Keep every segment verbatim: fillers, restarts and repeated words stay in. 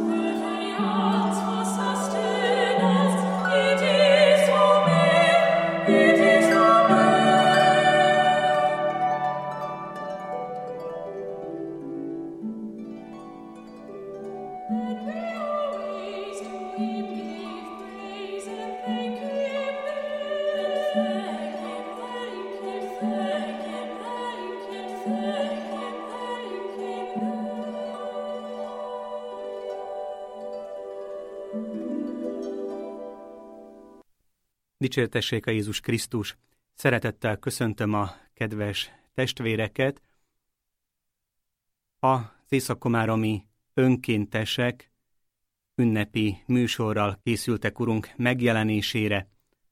Dicsértessék a Jézus Krisztus! Szeretettel köszöntöm a kedves testvéreket. Az észak-komáromi önkéntesek ünnepi műsorral készültek Urunk megjelenésére.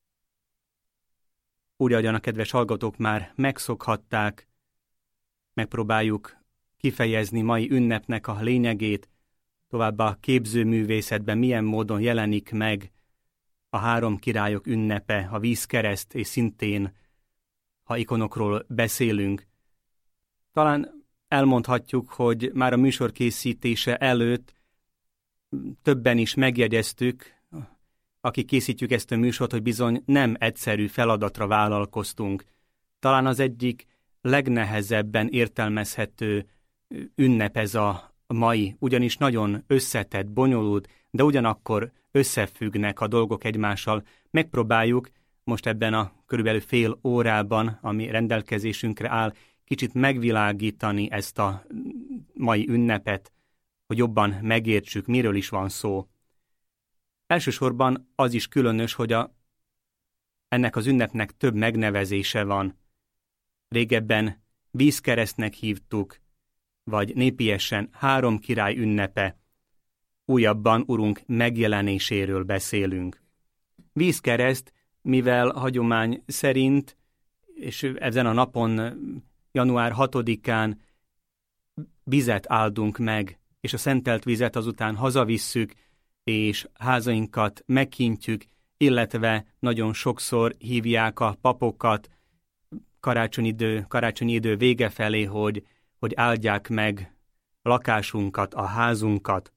Úgy, ahogyan a kedves hallgatók már megszokhatták, megpróbáljuk kifejezni mai ünnepnek a lényegét, továbbá a képzőművészetben milyen módon jelenik meg a három királyok ünnepe, a vízkereszt, és szintén, ha ikonokról beszélünk. Talán elmondhatjuk, hogy már a műsor készítése előtt többen is megjegyeztük, akik készítjük ezt a műsort, hogy bizony nem egyszerű feladatra vállalkoztunk. Talán az egyik legnehezebben értelmezhető ünnep ez a mai, ugyanis nagyon összetett, bonyolult, de ugyanakkor összefüggnek a dolgok egymással. Megpróbáljuk most ebben a körülbelül fél órában, ami rendelkezésünkre áll, kicsit megvilágítani ezt a mai ünnepet, hogy jobban megértsük, miről is van szó. Elsősorban az is különös, hogy a, ennek az ünnepnek több megnevezése van. Régebben vízkeresztnek hívtuk, vagy népiesen három király ünnepe. Újabban Urunk megjelenéséről beszélünk. Vízkereszt, mivel hagyomány szerint, és ezen a napon, január hatodikán vizet áldunk meg, és a szentelt vizet azután hazavisszük, és házainkat megkintjük, illetve nagyon sokszor hívják a papokat karácsonyi idő, karácsonyi idő vége felé, hogy, hogy áldják meg lakásunkat, a házunkat.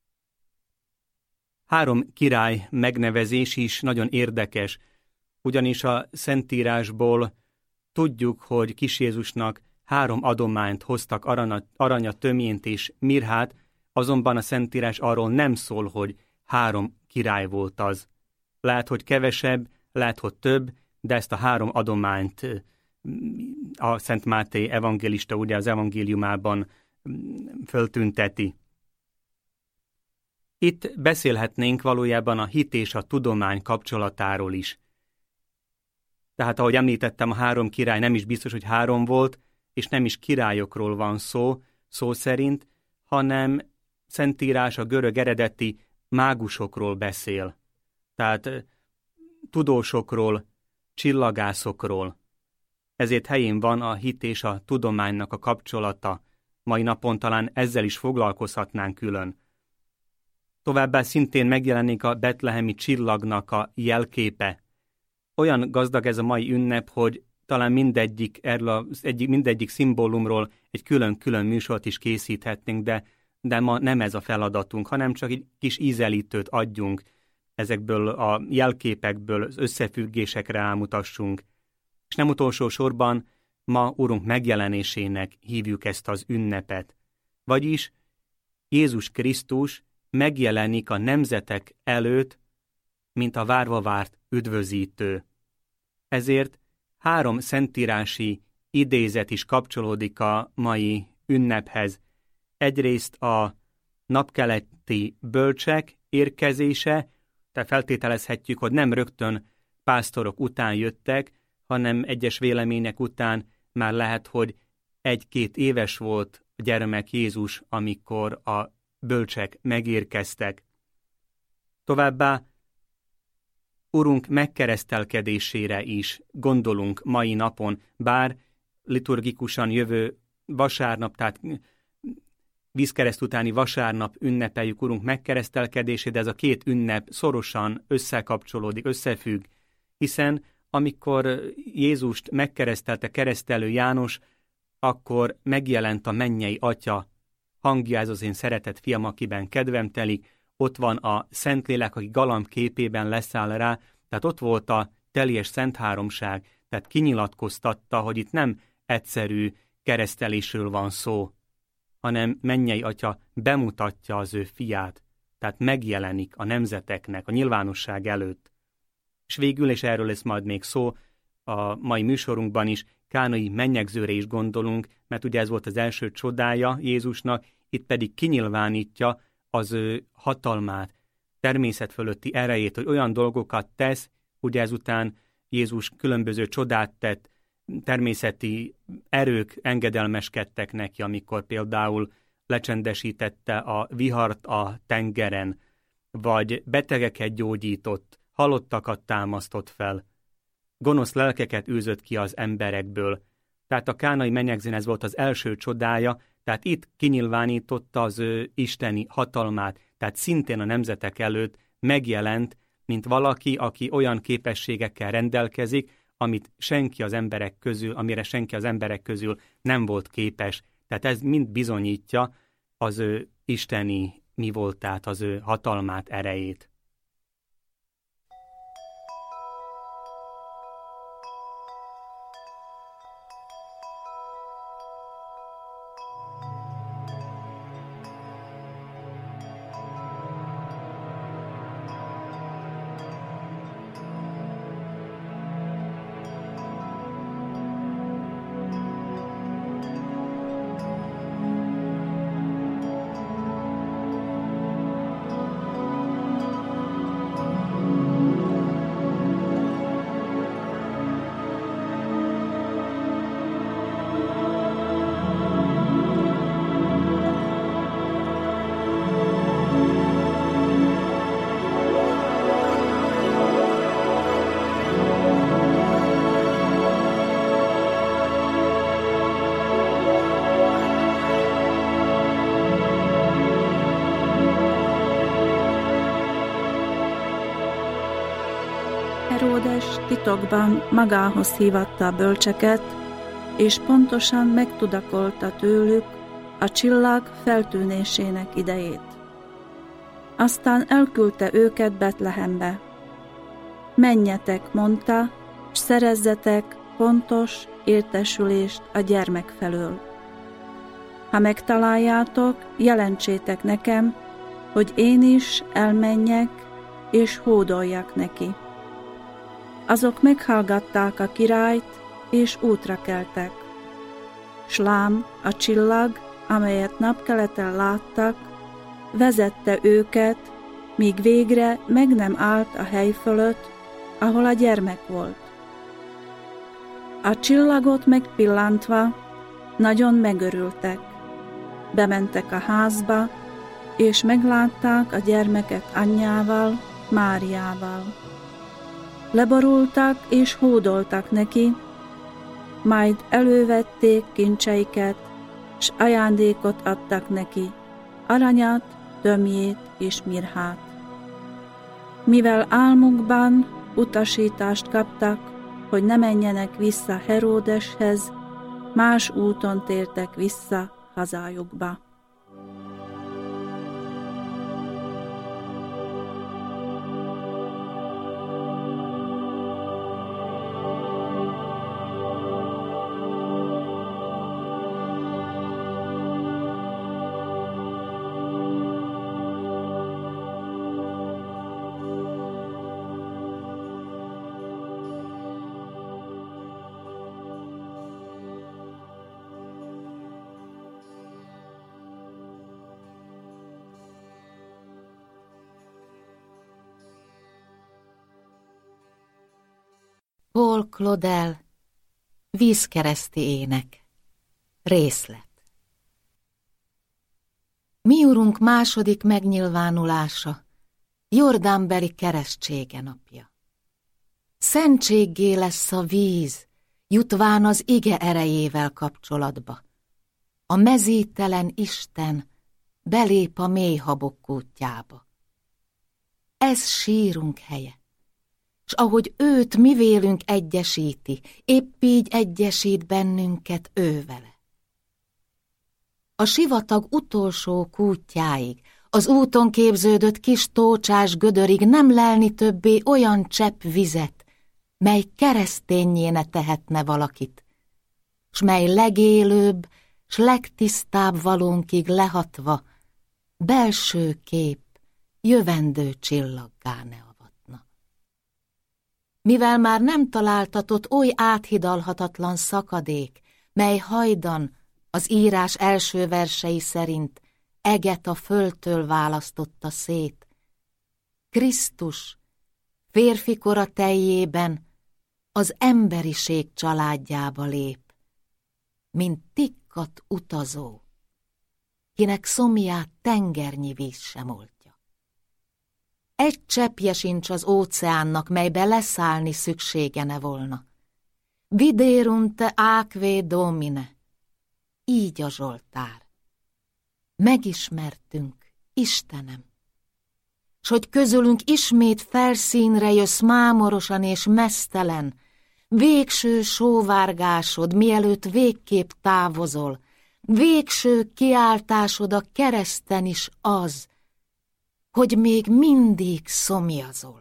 Három király megnevezés is nagyon érdekes, ugyanis a Szentírásból tudjuk, hogy Kis Jézusnak három adományt hoztak, aranyat, aranyat, tömjént és mirhát, azonban a Szentírás arról nem szól, hogy három király volt az. Lehet, hogy kevesebb, lehet, hogy több, de ezt a három adományt a Szent Máté evangélista ugye az evangéliumában föltünteti. Itt beszélhetnénk valójában a hit és a tudomány kapcsolatáról is. Tehát, ahogy említettem, a három király nem is biztos, hogy három volt, és nem is királyokról van szó, szó szerint, hanem Szentírás a görög eredeti mágusokról beszél. Tehát tudósokról, csillagászokról. Ezért helyén van a hit és a tudománynak a kapcsolata. Mai napon talán ezzel is foglalkozhatnánk külön. Továbbá szintén megjelenik a betlehemi csillagnak a jelképe. Olyan gazdag ez a mai ünnep, hogy talán mindegyik, erről az egyik, mindegyik szimbólumról egy külön-külön műsort is készíthetnénk, de, de ma nem ez a feladatunk, hanem csak egy kis ízelítőt adjunk, ezekből a jelképekből az összefüggésekre rámutassunk. És nem utolsó sorban ma Urunk megjelenésének hívjuk ezt az ünnepet. Vagyis Jézus Krisztus megjelenik a nemzetek előtt, mint a várva várt üdvözítő. Ezért három szentírási idézet is kapcsolódik a mai ünnephez. Egyrészt a napkeleti bölcsek érkezése, tehát feltételezhetjük, hogy nem rögtön pásztorok után jöttek, hanem egyes vélemények után már lehet, hogy egy-két éves volt a gyermek Jézus, amikor a bölcsek megérkeztek. Továbbá Urunk megkeresztelkedésére is gondolunk mai napon, bár liturgikusan jövő vasárnap, tehát vízkereszt utáni vasárnap ünnepeljük Urunk megkeresztelkedését, de ez a két ünnep szorosan összekapcsolódik, összefügg, hiszen amikor Jézust megkeresztelte keresztelő János, akkor megjelent a mennyei Atya hangja, ez az én szeretett fiam, akiben kedvem telik, ott van a Szentlélek, aki galamb képében leszáll rá, tehát ott volt a teljes Szent Háromság, tehát kinyilatkoztatta, hogy itt nem egyszerű keresztelésről van szó, hanem mennyei Atya bemutatja az ő fiát, tehát megjelenik a nemzeteknek, a nyilvánosság előtt. És végül, és erről lesz majd még szó a mai műsorunkban is, Kánai mennyegzőre is gondolunk, mert ugye ez volt az első csodája Jézusnak, itt pedig kinyilvánítja az ő hatalmát, természet fölötti erejét, hogy olyan dolgokat tesz, ugye ezután Jézus különböző csodát tett, természeti erők engedelmeskedtek neki, amikor például lecsendesítette a vihart a tengeren, vagy betegeket gyógyított, halottakat támasztott fel, gonosz lelkeket űzött ki az emberekből. Tehát a kánai mennyegzőn ez volt az első csodája, tehát itt kinyilvánította az ő isteni hatalmát, tehát szintén a nemzetek előtt megjelent, mint valaki, aki olyan képességekkel rendelkezik, amit senki az emberek közül, amire senki az emberek közül nem volt képes. Tehát ez mind bizonyítja az ő isteni mi voltát, az ő hatalmát, erejét. Heródes titokban magához hívatta a bölcseket, és pontosan megtudakolta tőlük a csillag feltűnésének idejét. Aztán elküldte őket Betlehembe. Menjetek, mondta, s szerezzetek pontos értesülést a gyermek felől. Ha megtaláljátok, jelentsétek nekem, hogy én is elmenjek, és hódoljak neki. Azok meghallgatták a királyt, és útra keltek. S lám, a csillag, amelyet napkeleten láttak, vezette őket, míg végre meg nem állt a hely fölött, ahol a gyermek volt. A csillagot megpillantva nagyon megörültek. Bementek a házba, és meglátták a gyermeket anyjával, Máriával. Leborultak és hódoltak neki, majd elővették kincseiket, s ajándékot adtak neki, aranyat, tömjét és mirhát. Mivel álmukban utasítást kaptak, hogy ne menjenek vissza Heródeshez, más úton tértek vissza hazájukba. Paul Claudel, vízkereszti ének, részlet. Mi Urunk második megnyilvánulása, Jordánbeli keresztsége napja. Szentséggé lesz a víz, jutván az ige erejével kapcsolatba. A mezítelen Isten belép a mély habok kútjába. Ez sírunk helye. S ahogy őt mi vélünk egyesíti, épp így egyesít bennünket ő vele. A sivatag utolsó kútjáig, az úton képződött kis tócsás gödörig nem lelni többé olyan csepp vizet, mely kereszténnyé tehetne valakit, s mely legélőbb, s legtisztább valónkig lehatva, belső kép, jövendő csillaggá ne avatna. Mivel már nem találtatott oly áthidalhatatlan szakadék, mely hajdan az írás első versei szerint eget a földtől választotta szét, Krisztus férfi kora teljében az emberiség családjába lép, mint tikkat utazó, kinek szomját tengernyi víz sem oltja. Egy cseppje sincs az óceánnak, melybe leszállni szüksége ne volna. Viderunt aquae Domine, így a Zsoltár. Megismertünk, Istenem, s hogy közülünk ismét felszínre jössz mámorosan és meztelen, végső sóvárgásod, mielőtt végképp távozol, végső kiáltásod a kereszten is az, hogy még mindig szomjazol.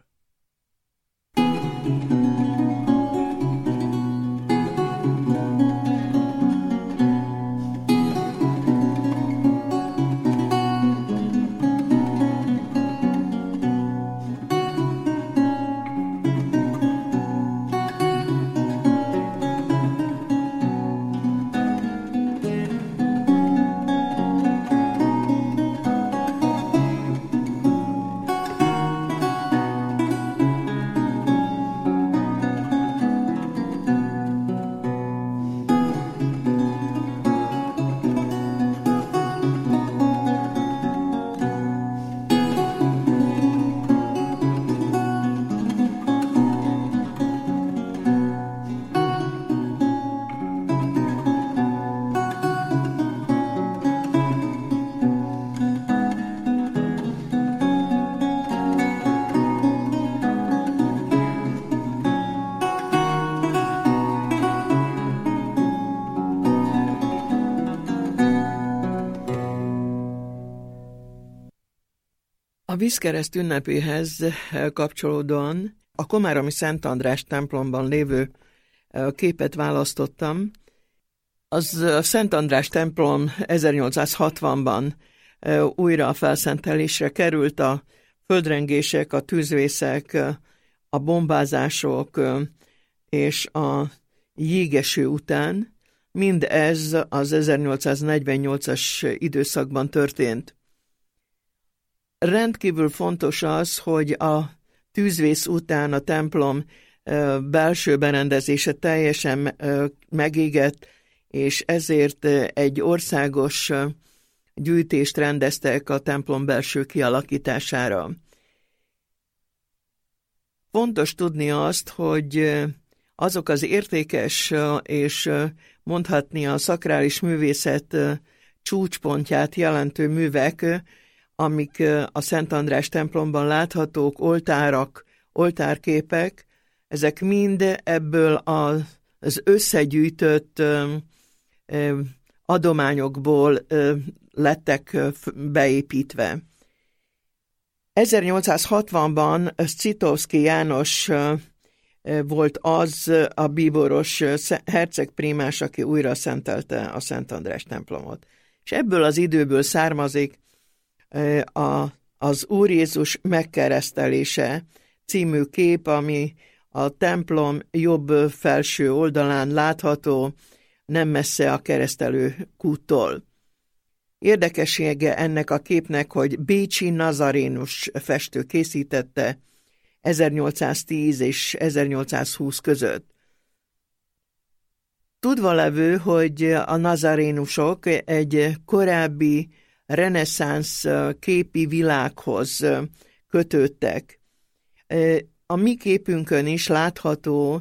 A vízkereszt ünnepéhez kapcsolódóan a komárami Szent András templomban lévő képet választottam. Az a Szent András templom ezernyolcszázhatvanban újra a felszentelésre került, a földrengések, a tűzvészek, a bombázások és a jégeső után, mindez az ezernyolcszáznegyvennyolcas időszakban történt. Rendkívül fontos az, hogy a tűzvész után a templom belső berendezése teljesen megégett, és ezért egy országos gyűjtést rendeztek a templom belső kialakítására. Fontos tudni azt, hogy azok az értékes és mondhatni a szakrális művészet csúcspontját jelentő művek, amik a Szent András templomban láthatók, oltárak, oltárképek, ezek mind ebből az összegyűjtött adományokból lettek beépítve. ezernyolcszázhatvanban Scitovszky János volt az a bíboros hercegprímás, aki újra szentelte a Szent András templomot. És ebből az időből származik a, az Úr Jézus megkeresztelése című kép, ami a templom jobb felső oldalán látható, nem messze a keresztelő kúttól. Érdekessége ennek a képnek, hogy bécsi nazarénus festő készítette ezernyolcszáztíz és ezernyolcszázhúsz között. Tudva levő, hogy a nazarénusok egy korábbi reneszánsz képi világhoz kötődtek. A mi képünkön is látható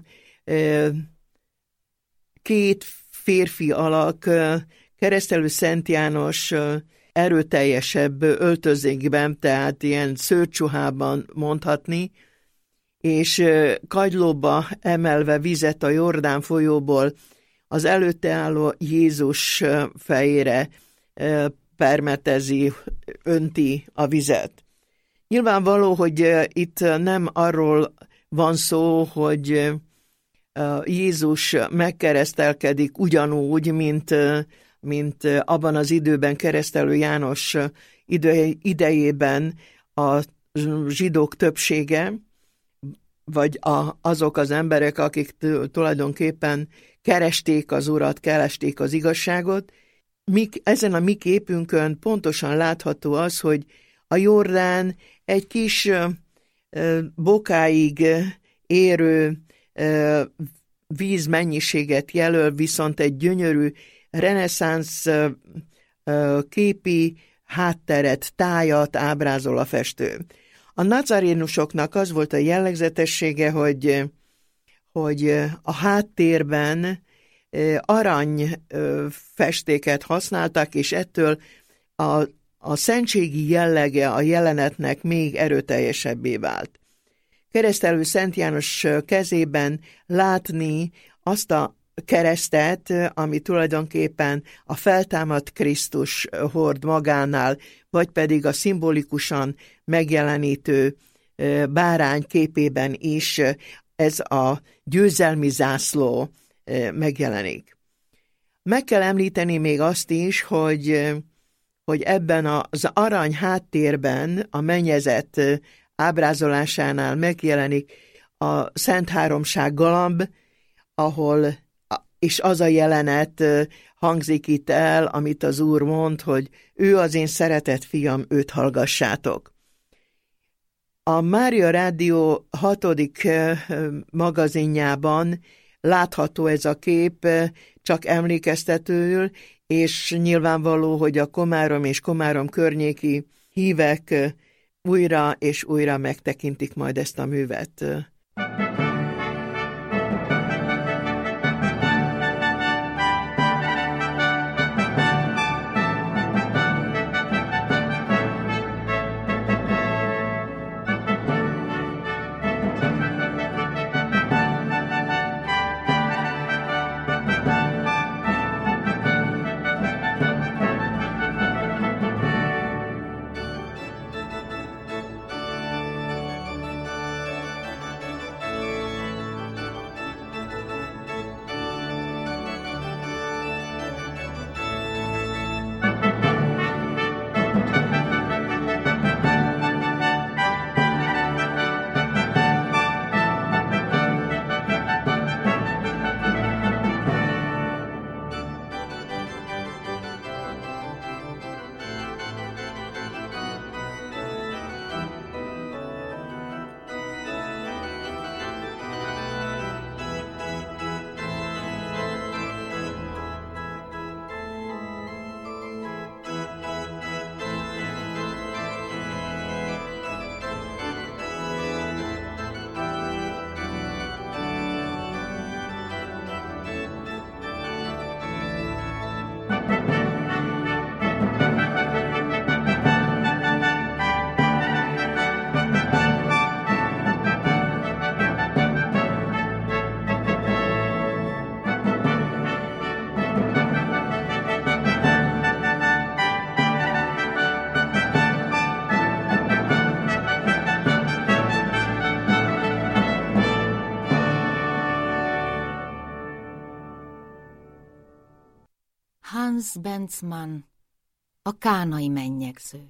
két férfi alak, Keresztelő Szent János erőteljesebb öltözékben, tehát ilyen szőrcsuhában mondhatni, és kagylóba emelve vizet a Jordán folyóból az előtte álló Jézus fejére permetezi, önti a vizet. Nyilvánvaló, hogy itt nem arról van szó, hogy Jézus megkeresztelkedik ugyanúgy, mint, mint abban az időben keresztelő János idejében a zsidók többsége, vagy a, azok az emberek, akik tulajdonképpen keresték az Urat, keresték az igazságot. Mi, ezen a mi képünkön pontosan látható az, hogy a Jordán egy kis bokáig érő vízmennyiséget jelöl, viszont egy gyönyörű reneszánsz képi hátteret, tájat ábrázol a festő. A nazarénusoknak az volt a jellegzetessége, hogy, hogy a háttérben arany festéket használtak, és ettől a, a szentségi jellege a jelenetnek még erőteljesebbé vált. Keresztelő Szent János kezében látni azt a keresztet, ami tulajdonképpen a feltámadt Krisztus hord magánál, vagy pedig a szimbolikusan megjelenítő bárány képében is ez a győzelmi zászló megjelenik. Meg kell említeni még azt is, hogy, hogy ebben az arany háttérben a mennyezet ábrázolásánál megjelenik a Szent Háromság galamb, ahol és az a jelenet hangzik itt el, amit az Úr mond, hogy ő az én szeretett fiam, őt hallgassátok. A Mária Rádió hatodik magazinjában látható ez a kép, csak emlékeztetőül, és nyilvánvaló, hogy a Komárom és Komárom környéki hívek újra és újra megtekintik majd ezt a művet. Hans Benzmann, a kánai mennyegző.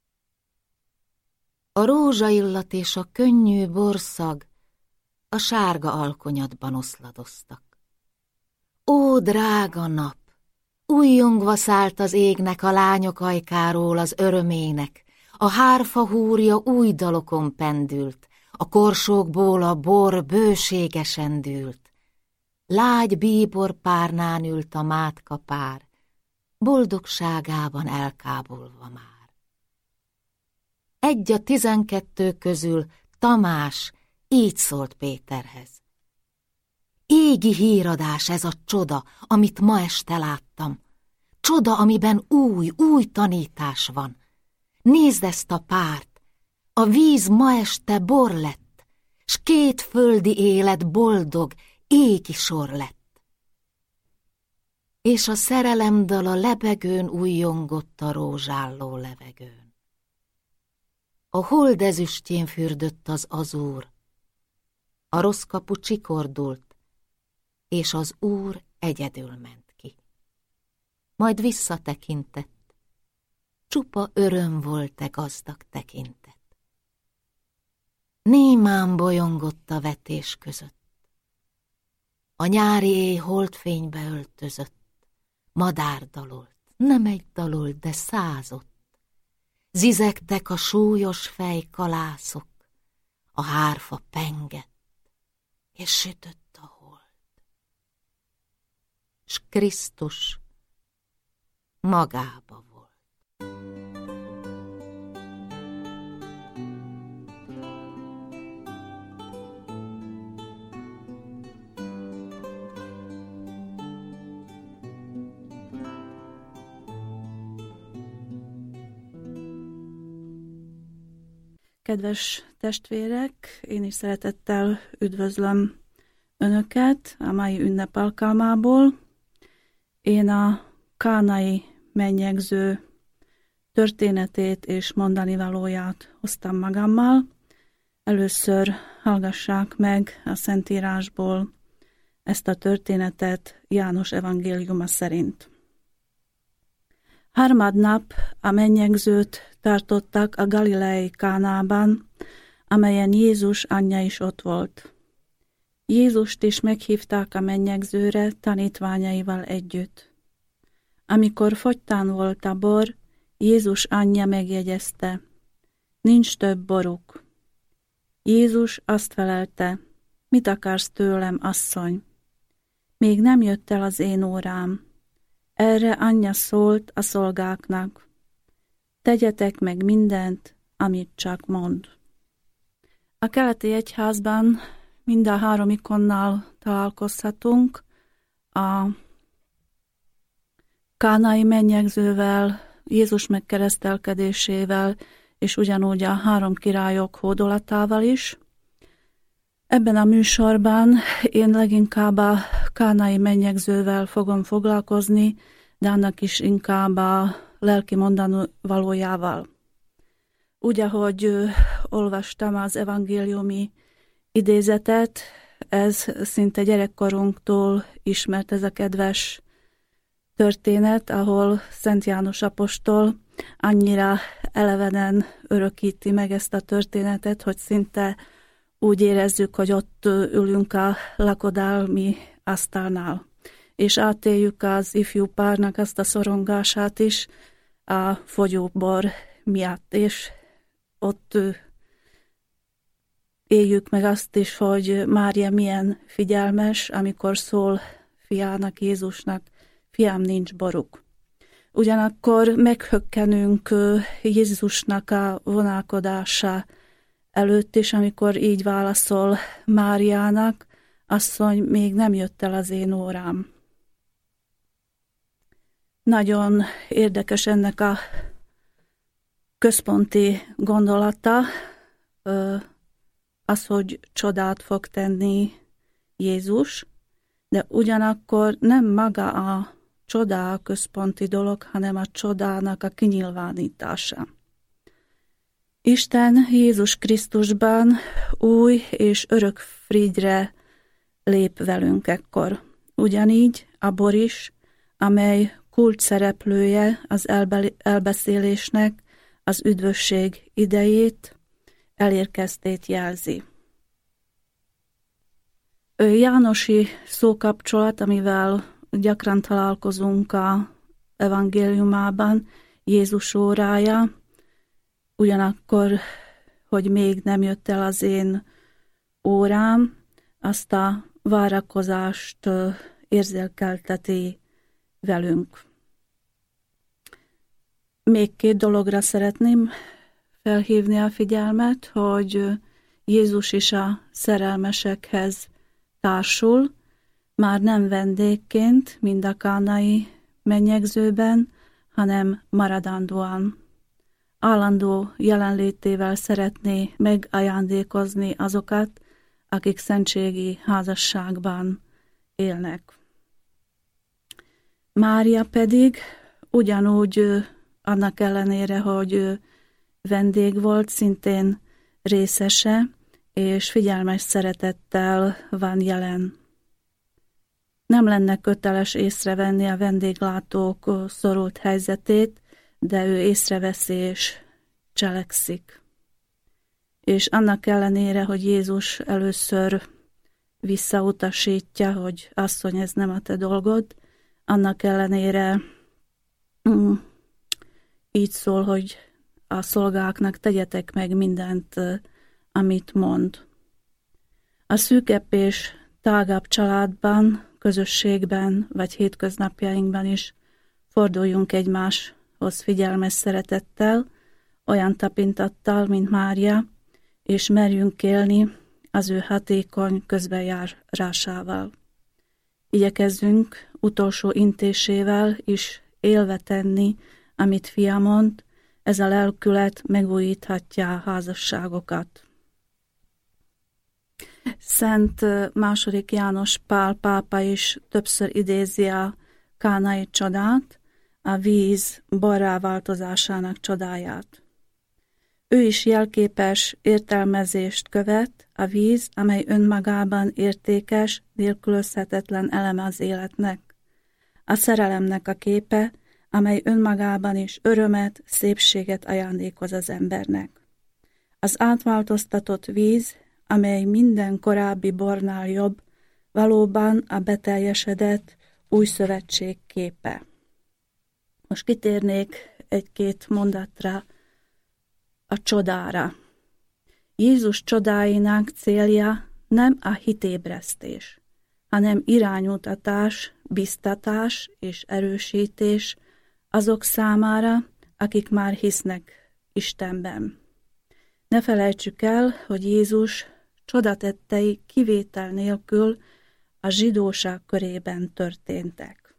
A rózsaillat és a könnyű borszag a sárga alkonyatban oszladoztak. Ó, drága nap! Újjongva szállt az égnek a lányok ajkáról az örömének, a hárfa húrja új dalokon pendült, a korsókból a bor bőségesen dűlt. Lágy bíbor párnán ült a mátka pár, boldogságában elkábolva már. Egy a tizenkettő közül Tamás így szólt Péterhez. Égi híradás ez a csoda, amit ma este láttam. Csoda, amiben új, új tanítás van. Nézd ezt a párt, a víz ma este bor lett, s két földi élet boldog, égi sor lett. és a szerelemdala lebegőn újjongott a rózsálló levegőn. A hold ezüstjén fürdött az azúr, a rossz kapu csikordult, és az Úr egyedül ment ki. Majd visszatekintett, csupa öröm volt e gazdag tekintet. Némán bolyongott a vetés között, a nyári éj holdfénybe öltözött, madár dalolt, nem egy dalolt, de százott. Zizegtek a súlyos fejkalászok, a hárfa pengett, és sütött a hold. S Krisztus magába volt. Kedves testvérek, én is szeretettel üdvözlöm Önöket a mai ünnep alkalmából. Én a kánai mennyegző történetét és mondani valóját hoztam magammal. Először hallgassák meg a Szentírásból ezt a történetet János evangéliuma szerint. Harmadnap a mennyegzőt tartottak a galileai Kánában, amelyen Jézus anyja is ott volt. Jézust is meghívták a mennyegzőre tanítványaival együtt. Amikor fogytán volt a bor, Jézus anyja megjegyezte, nincs több boruk. Jézus azt felelte, mit akarsz tőlem, asszony? Még nem jött el az én órám. Erre anyja szólt a szolgáknak, tegyetek meg mindent, amit csak mond. A keleti egyházban mind a három ikonnal találkozhatunk, a kánai mennyegzővel, Jézus megkeresztelkedésével, és ugyanúgy a három királyok hódolatával is. Ebben a műsorban én leginkább a kánai mennyegzővel fogom foglalkozni, de annak is inkább a lelki mondani valójával. Úgy, ahogy olvastam az evangéliumi idézetet, ez szinte gyerekkorunktól ismert ez a kedves történet, ahol Szent János apostol annyira elevenen örökíti meg ezt a történetet, hogy szinte úgy érezzük, hogy ott ülünk a lakodalmi asztalnál, és átéljük az ifjú párnak azt a szorongását is a fogyóbor miatt, és ott éljük meg azt is, hogy Mária milyen figyelmes, amikor szól fiának, Jézusnak, fiám, nincs boruk. Ugyanakkor meghökkenünk Jézusnak a vonalkodása előtt is, amikor így válaszol Máriának, asszony, még nem jött el az én órám. Nagyon érdekes ennek a központi gondolata, az, hogy csodát fog tenni Jézus, de ugyanakkor nem maga a csoda a központi dolog, hanem a csodának a kinyilvánítása. Isten Jézus Krisztusban új és örök frigyre lép velünk ekkor. Ugyanígy a bor is, amely kulcs szereplője az elbe- elbeszélésnek, az üdvösség idejét, elérkeztét jelzi. Jánosi szókapcsolat, amivel gyakran találkozunk a evangéliumában, Jézus órája, ugyanakkor, hogy még nem jött el az én órám, azt a várakozást érzékelteti velünk. Még két dologra szeretném felhívni a figyelmet, hogy Jézus is a szerelmesekhez társul, már nem vendégként, mind a kánai mennyegzőben, hanem maradandóan. Állandó jelenlétével szeretné megajándékozni azokat, akik szentségi házasságban élnek. Mária pedig ugyanúgy, annak ellenére, hogy vendég volt, szintén részese, és figyelmes szeretettel van jelen. Nem lenne köteles észrevenni a vendéglátók szorult helyzetét, de ő észreveszi és cselekszik. És annak ellenére, hogy Jézus először visszautasítja, hogy asszony, ez nem a te dolgod, annak ellenére mm, így szól, hogy a szolgáknak tegyetek meg mindent, amit mond. A szűkebb és tágabb családban, közösségben vagy hétköznapjainkban is forduljunk egymáshoz figyelmes szeretettel, olyan tapintattal, mint Mária, és merjünk élni az ő hatékony közbenjárásával. Igyekezzünk utolsó intésével is élve tenni, amit fia mond, ez a lelkület megújíthatja a házasságokat. Szent második János Pál pápa is többször idézi a kánai csodát, a víz borrá változásának csodáját. Ő is jelképes értelmezést követ, a víz, amely önmagában értékes, nélkülözhetetlen eleme az életnek. A szerelemnek a képe, amely önmagában is örömet, szépséget ajándékoz az embernek. Az átváltoztatott víz, amely minden korábbi bornál jobb, valóban a beteljesedett új szövetség képe. Most kitérnék egy-két mondatra a csodára. Jézus csodáinak célja nem a hitébresztés, hanem iránymutatás, biztatás és erősítés azok számára, akik már hisznek Istenben. Ne felejtsük el, hogy Jézus csodatettei kivétel nélkül a zsidóság körében történtek.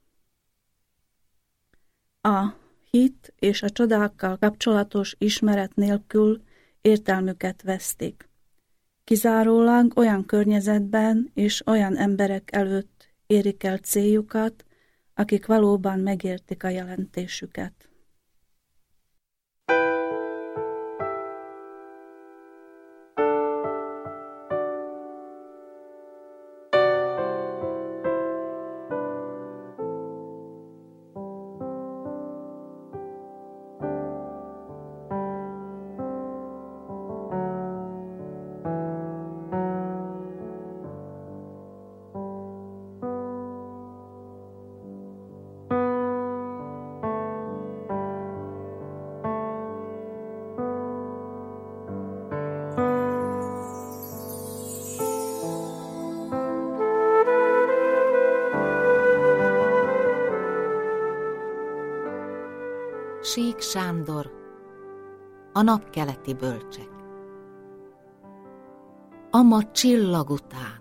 A hit és a csodákkal kapcsolatos ismeret nélkül értelmüket vesztik. Kizárólag olyan környezetben és olyan emberek előtt érik el céljukat, akik valóban megértik a jelentésüket. Sík Sándor, a napkeleti bölcsek. Ama csillag után,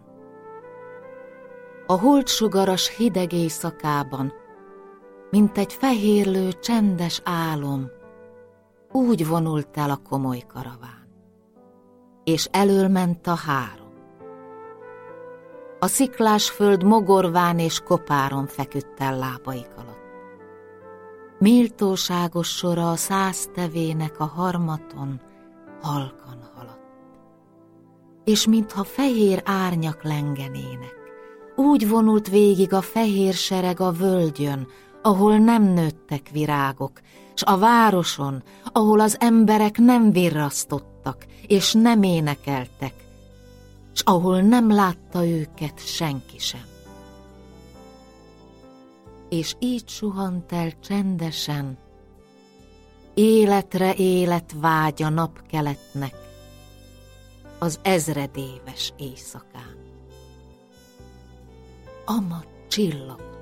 a holdsugaras hideg éjszakában, mint egy fehérlő csendes álom, úgy vonult el a komoly karaván, és elől ment a három. A sziklás föld mogorván és kopáron feküdt el lábaik alatt. Méltóságos sora a száz tevének a harmaton halkan haladt. És mintha fehér árnyak lengenének, úgy vonult végig a fehér sereg a völgyön, ahol nem nőttek virágok, s a városon, ahol az emberek nem virrasztottak, és nem énekeltek, s ahol nem látta őket senki sem. És így suhant el csendesen, életre élet vágya napkeletnek az ezredéves éjszakán. Ama csillag után.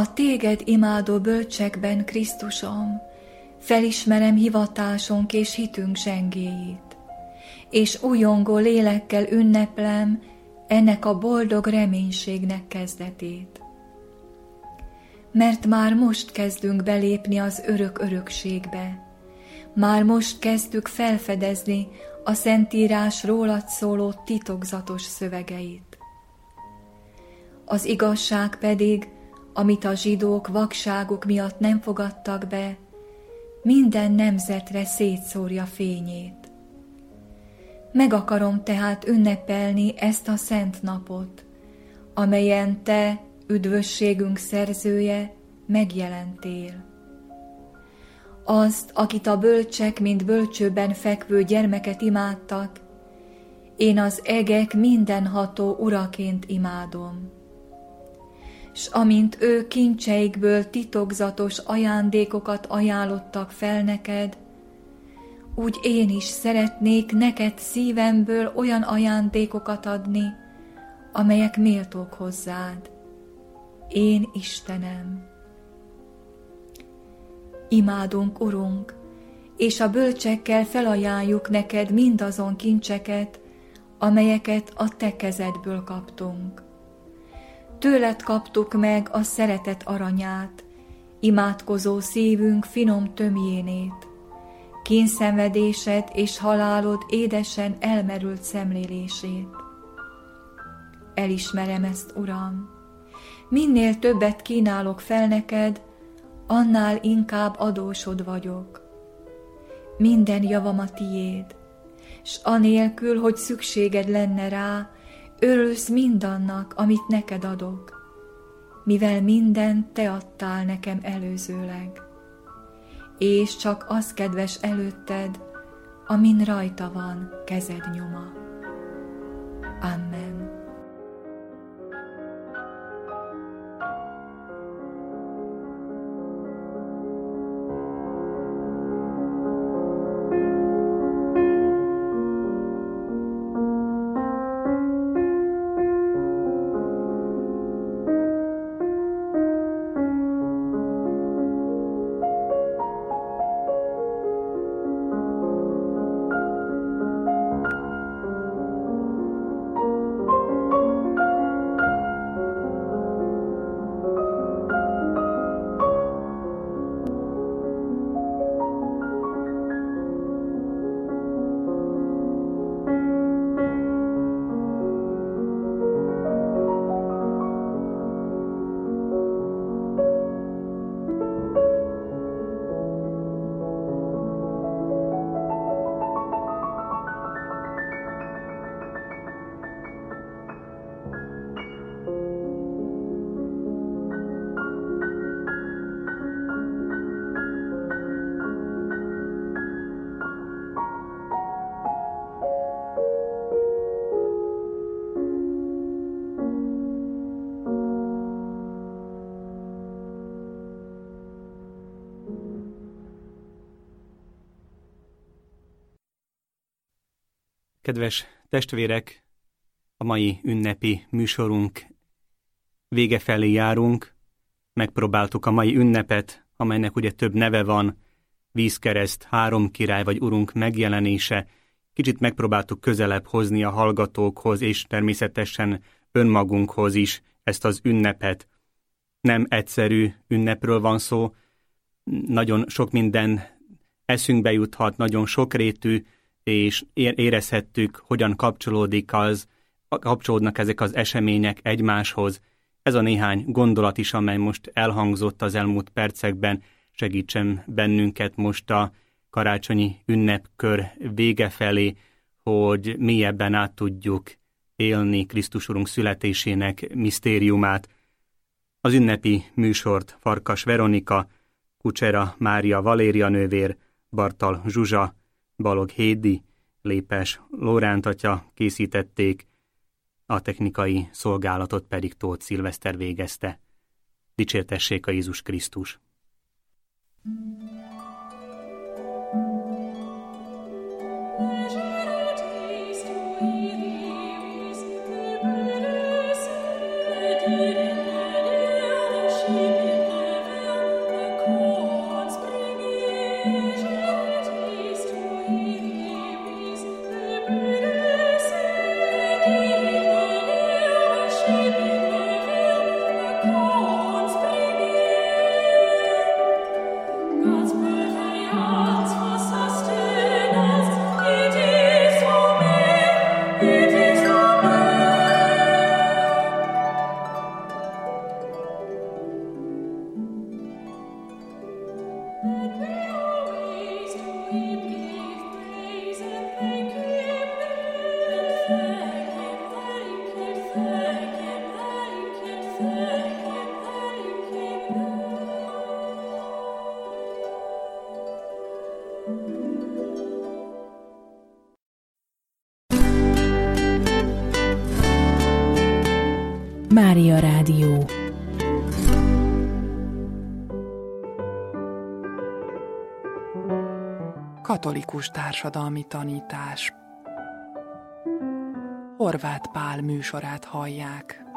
A téged imádó bölcsekben, Krisztusom, felismerem hivatásunk és hitünk zsengéjét, és újongó lélekkel ünneplem ennek a boldog reménységnek kezdetét. Mert már most kezdünk belépni az örök örökségbe, már most kezdtük felfedezni a Szentírás rólad szóló titokzatos szövegeit. Az igazság pedig, amit a zsidók vakságuk miatt nem fogadtak be, minden nemzetre szétszórja fényét. Meg akarom tehát ünnepelni ezt a szent napot, amelyen te, üdvösségünk szerzője, megjelentél. Azt, akit a bölcsek, mint bölcsőben fekvő gyermeket imádtak, én az egek mindenható uraként imádom. S amint ő kincseikből titokzatos ajándékokat ajánlottak fel neked, úgy én is szeretnék neked szívemből olyan ajándékokat adni, amelyek méltók hozzád. Én Istenem. Imádunk, Urunk, és a bölcsekkel felajánljuk neked mindazon kincseket, amelyeket a te kezedből kaptunk. Tőled kaptuk meg a szeretet aranyát, imádkozó szívünk finom tömjénét, kínszenvedésed és halálod édesen elmerült szemlélését. Elismerem ezt, Uram. Minél többet kínálok fel neked, annál inkább adósod vagyok. Minden javam a tiéd, s anélkül, hogy szükséged lenne rá, örülsz mindannak, amit neked adok, mivel mindent te adtál nekem előzőleg, és csak az kedves előtted, amin rajta van kezed nyoma. Amen. Kedves testvérek, a mai ünnepi műsorunk vége felé járunk. Megpróbáltuk a mai ünnepet, amelynek ugye több neve van, vízkereszt, három király vagy urunk megjelenése. Kicsit megpróbáltuk közelebb hozni a hallgatókhoz, és természetesen önmagunkhoz is ezt az ünnepet. Nem egyszerű ünnepről van szó, nagyon sok minden eszünkbe juthat, nagyon sokrétű, és érezhettük, hogyan kapcsolódik az, kapcsolódnak ezek az események egymáshoz. Ez a néhány gondolat is, amely most elhangzott az elmúlt percekben, segítsen bennünket most a karácsonyi ünnepkör vége felé, hogy mélyebben át tudjuk élni Krisztus Urunk születésének misztériumát. Az ünnepi műsort Farkas Veronika, Kucsera Mária Valéria nővér, Bartal Zsuzsa, Balog Hédi, Lépes Lóránt atya készítették, a technikai szolgálatot pedig Tóth Szilveszter végezte. Dicsértessék a Jézus Krisztus! Thank you. Mária Rádió. Katolikus társadalmi tanítás. Horváth Pál műsorát hallják.